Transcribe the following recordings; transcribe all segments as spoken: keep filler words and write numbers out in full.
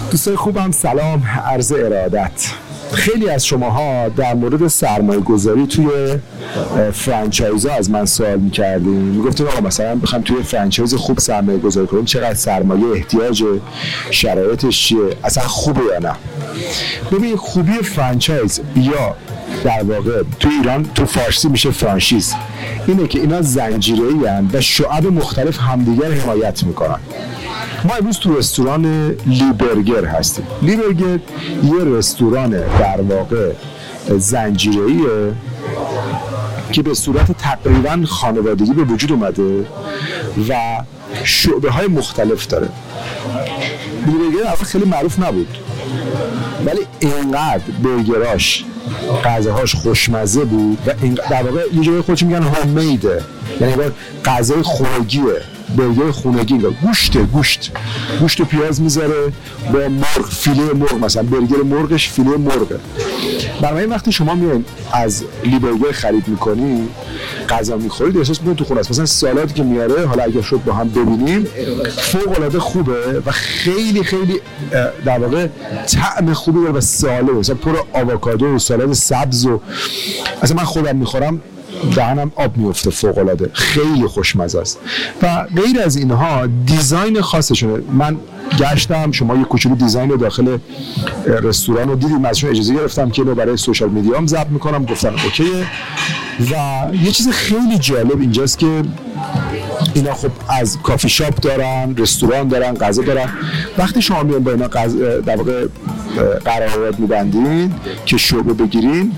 دوستای خوبم سلام، عرض ارادت. خیلی از شماها در مورد سرمایه گذاری توی فرانچایز ها از من سوال میکردیم، میگفتیم آقا مثلا بخوام توی فرانچایز خوب سرمایه گذاری کنیم چقدر سرمایه احتیاجه، شرایطش چیه، اصلا خوبه یا نه. ببین خوبی فرانچایز یا در واقع تو ایران تو فارسی میشه فرانشیز اینه که اینا زنجیره‌ای هستند و شعب مختلف همدیگر حمایت میکنن. ما امروز تو رستوران لی برگر هستیم. لی برگر یه رستوران در واقع زنجیره‌ایه که به صورت تقریباً خانوادگی به وجود اومده و شعبه های مختلف داره. لی برگر اول خیلی معروف نبود ولی اینقدر برگراش غذاهاش خوشمزه بود و این در واقع یه جایی خودش میگن هوم میده، یعنی غذای خونگیه، برگر خونگی، گوشت گوشت گوشت و پیاز میذاره با مرغ، فیله مرغ، مثلا برگر مرغش فیله مرغه. برای وقتی شما میایین از لی برگر خرید میکنی غذا میخورید احساس میکنید تو خونه است. مثلا سالادی که میاره، حالا اگه شد با هم ببینیم، فوق العاده خوبه و خیلی خیلی در واقع طعم خوبی داره و سالم، مثلا پر آووکادو و سالاد سبز و اصلا من خودم میخورم دهنم آب میفته، فوق العاده خیلی خوشمزه است. و غیر از اینها دیزاین خاصشونه. من گشتم، شما یه کوچولو دیزاین رو داخل رستوران رو دیدیم، ازشون اجازه گرفتم که اینو برای سوشال میدیا هم ضبط میکنم، گفتن اوکیه. و یه چیز خیلی جالب اینجاست که اینا خب از کافی شاپ دارن، رستوران دارن، غذا دارن. وقتی شما میان با اینا غذا در واقع قرارداد می‌بندین که شعبه بگیرین،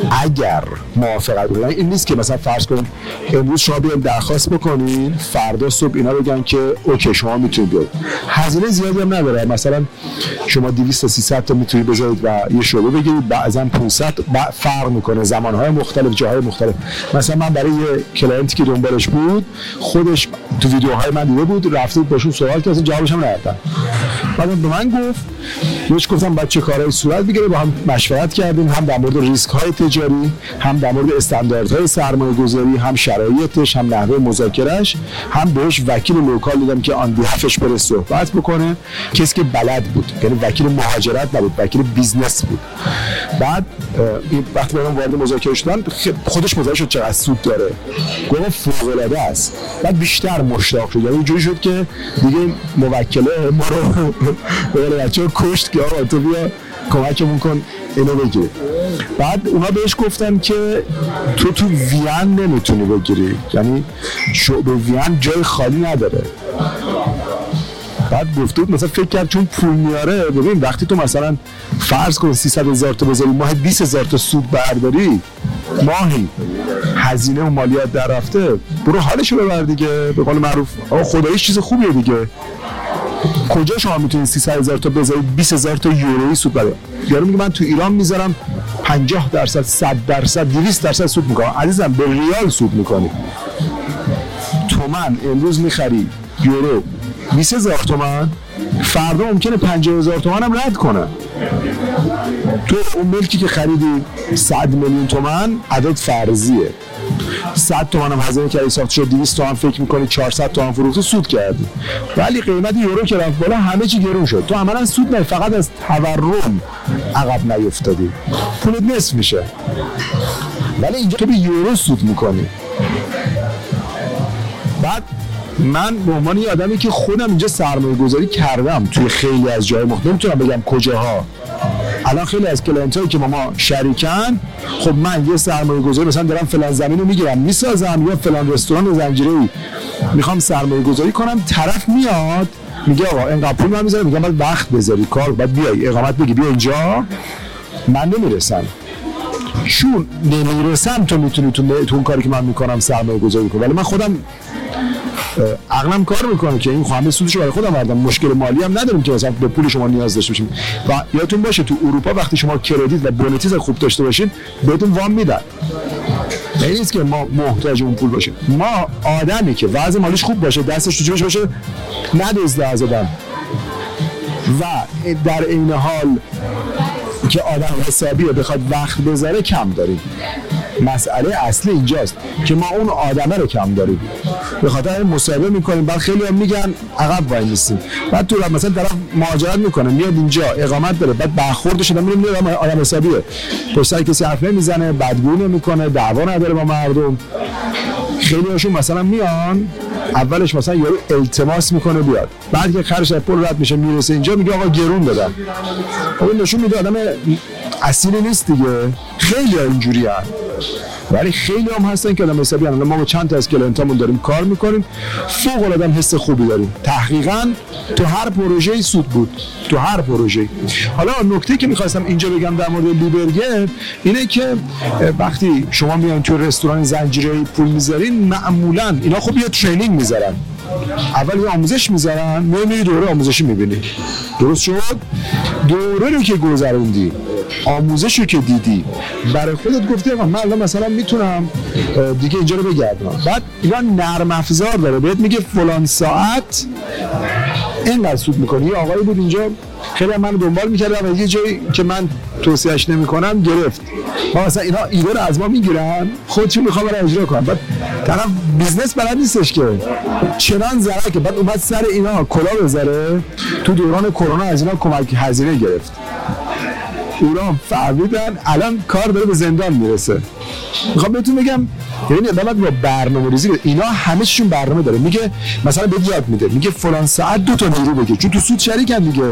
اگر موافقت بدن، این نیست که مثلا فرض کنیم امروز شما بیاین درخواست بکنین فردا صبح اینا بگن که اوکی شما میتونید بیاید. هزینه زیادی هم نداره، مثلا شما دویست تا سیصد تا میتونید بذارید و یه شعبه بگیرید، بعضا پانصد فرق میکنه، زمانهای مختلف، جاهای مختلف. مثلا من برای یه کلاینتی که دنبالش بود، خودش تو ویدیوهای من دیده بود، رفته بود بهشون سوال کرد، جوابش هم ندادن. بعد به من گفت، بهش گفتم بعد چه کارهایی صورت بگیره، با هم مشورت کردیم، هم در مورد ریسک های تجاری، هم در مورد استانداردهای سرمایه گذاری، هم شرایطش، هم نحوه مذاکرهش، هم بهش وکیل لوکال دادم که آن بیهفش بره صحبت بکنه، کسی که بلد بود، یعنی وکیل مهاجرت نبود، وکیل بیزنس بود. بعد وقتی با من وارد مذاکره شدن خودش متوجه شد چقدر سود داره، گفت فوق العاده است. بعد بیشتر مشتاق شد، یعنی اینجوری شد که دیگه موکله ما رو به بچه‌ها کشت که آقا تو بیا کمکمون کن اینو بگیری. بعد اونا بهش گفتن که تو تو وین نمیتونی بگیری، یعنی شعبه وین جای خالی نداره. بعد گفت مثلا فکر کرد چون پول میاره، ببین وقتی تو مثلا فرض کن سیصد هزار تا بذاری ماه بیست هزار تا سود برداری ماهی، هزینه و مالیات در رفته، برو حالشو ببر دیگه. به قول معروف آقا خداییش چیز خوبیه دیگه. کجا شما میتونید سیصد هزار تا بذارید بیست هزار تا یورویی سود بده؟ یارو میگه من تو ایران میذارم پنجاه درصد، صد درصد، دویست درصد سود میکنم. عزیزم به ریال سود میکنی. تومن امروز میخری یورو بیست هزار تومن، فردا ممکنه پنجاه هزار تومن هم رد کنه. تو اون ملکی که خریدی صد میلیون تومن عدد فرضیه، صد تومن هم هزینه کردی ساخته شد، دویست تومن فکر میکنی چهارصد تومن فروخته سود کردی. ولی قیمت یورو که رفت بالا همه چی گرون شد، تو عملا سود نه، فقط از تورم عقب نیفتادی، پولت نصف میشه. ولی اینجا تو به یورو سود میکنی. بعد من به عنوان یه آدمی که خودم اینجا سرمایه گذاری کردم توی خیلی از جای مختلف، نمیتونم بگم کجاها. الان خیلی از کلاینتایی که با ما شریکن، خب من یه سرمایه گذاری مثلا دارم فلان زمین رو میگیرم میسازم، یا فلان رستوران زنجیره‌ای میخوام سرمایه گذاری کنم، طرف میاد میگه آقا اینقدر پول من میذارم، میگم بعد وقت بذاری کار، بعد بیای اقامت بگی بیا اینجا، من نمیرسم. چون نمیرسم تو میتونی تو, تو اون کاری که من میکنم سرمایه گذاری کنی. ولی من خودم عقلم کار میکنه که این همه سودشو برای خودم بردم، مشکل مالی هم نداریم که مثلا به پول شما نیاز داشته باشیم. و یادتون باشه تو اروپا وقتی شما کردیت و بونتیز خوب داشته باشین بهتون وام میدن، یعنی نیست که ما محتاج اون پول باشیم. ما آدمی که وضع مالیش خوب باشه، دستش تو جیبش باشه، ندزده از آدم و در این حال که آدم حسابی رو بخواد وقت بذاره کم داریم. مسئله اصلی اینجاست که ما اون آدمه رو کم داریم، به خاطر مصاحبه میکنیم، بعد خیلی هم میگن عقب وای میسیم، بعد تو مثلا طرف مهاجرت میکنه میاد اینجا اقامت داره، بعد برخوردش شده میبینیم آدم حسابیه، پشت کسی حرف نمیزنه، بدگویی نمیکنه، دعوا نداره با مردم. خیلی هاشون مثلا میان اولش مثلا یارو التماس میکنه بیاد، بعد که خرش پول رد میشه میرسه اینجا میگه آقا گرون دادم. خب این نشون میده آدم اصیلی نیست دیگه. خیلی ها اینجوری هست، ولی خیلی هم هستن که آدم حسابی هستن. ما با چند تا از کلینتامون داریم کار میکنیم، فوق العاده حس خوبی داریم. تحقیقاً تو هر پروژه‌ای سود بود، تو هر پروژه‌ای. حالا نکته که می‌خواستم اینجا بگم در مورد لی برگر اینه که وقتی شما میان تو رستوران زنجیره‌ای پول می‌ذارین، معمولاً اینا خب یه ترینینگ می‌ذارن، اول یه آموزش می‌ذارن، می‌بینی دوره آموزشی می‌بینی. درست شد؟ دوره رو که گذروندی، آموزش رو که دیدی، برای خودت گفتی آقا من الان مثلا میتونم دیگه اینجا رو بگردم. بعد اینا نرم افزار داره، بهت میگه فلان ساعت اینقدر سود میکنی. یه آقایی بود اینجا خیلی من دنبال میکردم و یه جایی که من توصیهش نمیکنم گرفت. ما مثلا اینا ایده رو از ما میگیرن، خودشون میخوام برای اجرا کنن، بعد طرف بیزنس بلد نیستش که چنان ضرر که بعد اومد سر اینا کلا بذاره. تو دوران کرونا از اینا کمک هزینه گرفت، اونا فهمیدن الان کار داره به زندان میرسه. میخوام بهتون بگم یعنی عدالت با برنامه‌ریزی، اینا همه چیشون برنامه داره. میگه مثلا بهت یاد میده، میگه فلان ساعت دو تا نیرو بگیر، چون تو سود شریکن دیگه.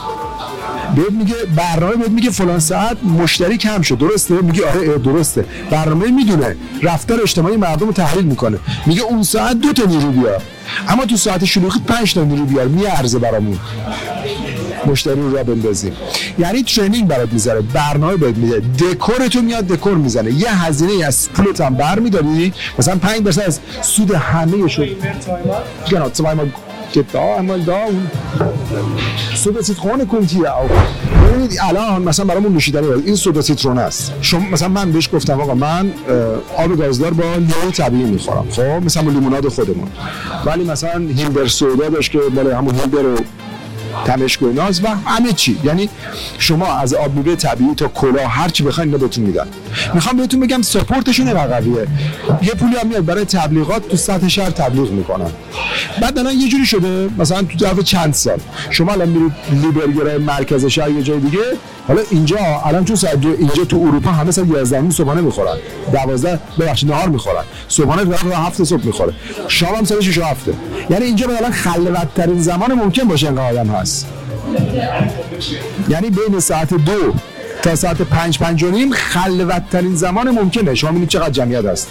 بهت میگه برنامه، بهت میگه فلان ساعت مشتری کم شد، درسته؟ میگه آره درسته. برنامه میدونه رفتار اجتماعی مردم رو تحلیل میکنه، میگه اون ساعت دو تا نیرو بیار، اما تو ساعت شلوغی پنج تا نیرو بیار، میارزه برامون مشتری رو را بندازیم. یعنی ترینینگ برات میذاره، برنامه بهت میده، دکورتو میاد دکور میزنه، یه هزینه از پولت هم برمیداری، مثلا پنج درصد از سود همه شو genau zweimal geht da einmal da und سودا سیترونه کنتی او. ببینید الان مثلا برامون نوشیدنی این سودا سیترونه است. شما مثلا من بهش گفتم آقا من آب گازدار با لیمو طبیعی میخورم، خب مثلا لیموناد خودمون، ولی مثلا هیلدر سودا داشت که بالا همون هیلدر و تمشک و ناز و همه چی. یعنی شما از آب میوه طبیعی تا کلاه هر چی بخواید اینا بهتون میدن. میخوام بهتون بگم سپورتشون قویه. یه پولی هم میاد برای تبلیغات تو سطح شهر تبلیغ میکنن. بعد الان یه جوری شده مثلا تو ظرف چند سال شما الان میرید لی برگر مرکز شهر یه جای دیگه، حالا اینجا الان چون ساعت دو اینجا تو اروپا همه ساعت یازده صبحانه میخورن، دوازده ببخشید نهار میخورن، صبحانه تا هفت صبح میخوره، شام هم ساعت شش و هفت. یعنی اینجا مثلا خلوت ترین زمان ممکن باشه این آدم هست. یعنی بین ساعت دو تا ساعت پنج پنج و نیم خلوت ترین زمان ممکنه. شما میبینید چقدر جمعیت هست.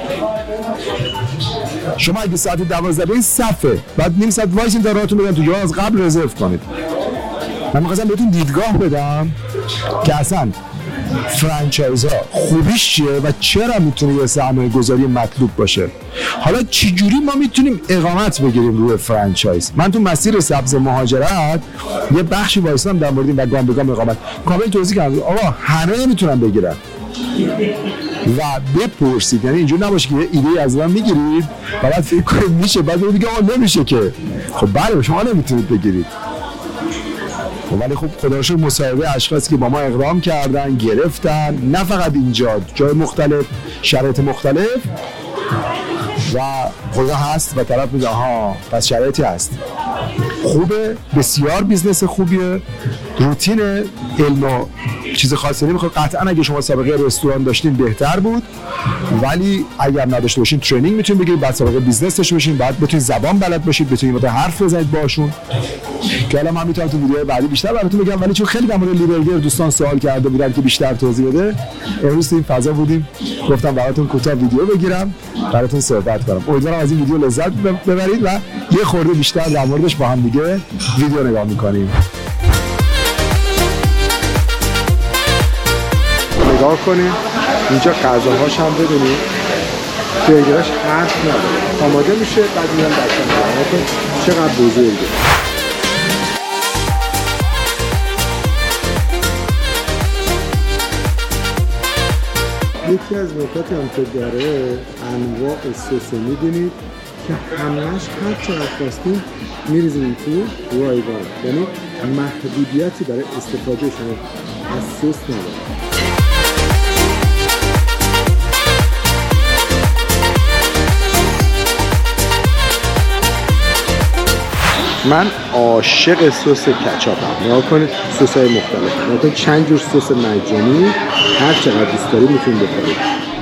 شما اگه ساعت دوازده به این صفه بعد نیم ساعت وایسین تا راهتون بدن تو، یا از قبل رزرو کنید. من می‌خواستم بهتون دیدگاه بدم که اصلا فرانچایزها خوبیش چیه و چرا میتونه یه سرمایه گذاری مطلوب باشه. حالا چجوری ما میتونیم اقامت بگیریم روی فرانچایز. من تو مسیر سبز مهاجرت یه بخشی وایسادم در مورد این و گام به گام اقامت کامل توضیح کردم. آقا همه نمیتونن بگیرن و بپرسید، یعنی اینجور نباشه که یه ایده از من میگیرید و بعد فکر کنید میشه، بعد بگید آقا نمیشه که. خب بله شما نمیتونید بگیرید، ولی خب خدا رو شکر مصاحبه اشخاصی که با ما اقدام کردن گرفتن، نه فقط اینجا، جای مختلف، شرایط مختلف و خدا هست و طرف میگه ها پس شرایطی هست. خوبه، بسیار بیزنس خوبیه، روتین، علم و چیز خاصی نمیخواد. قطعا اگه شما سابقه رستوران داشتین بهتر بود، ولی اگر نداشته باشین ترینینگ میتونید بگیرید، بعد سابقه بیزنس داشته باشین، بعد بتونید زبان بلد باشید، بتونید با حرف بزنید باشون، که الان من میتونم تو ویدیوهای بعدی بیشتر براتون بگم. ولی چون خیلی در مورد لی برگر دوستان سوال کرده بودن که بیشتر توضیح بده، امروز این فضا بودیم گفتم براتون کوتاه ویدیو بگیرم براتون صحبت کنم. امیدوارم از این ویدیو لذت ببرید و یه خورده بیشتر در موردش با هم دیگه ویدیو نگاه می‌کنیم. نگاه کنیم اینجا غذاهاش هم ببینید، برگرش حرف نداره، آماده میشه بعد میرم دستم میگم چقدر بزرگه. یکی از نکاتی هم که داره انواع سس میدونید که همهش هر چقدر خواستیم میریزیم تو رایگان، یعنی محدودیتی برای استفاده شما از سس نداره. من عاشق سس کچاپم. نگاه کنید سس‌های مختلف، نگاه کنید چند جور سس مجانی، هر چقدر دوست دارید میتونید بخورید.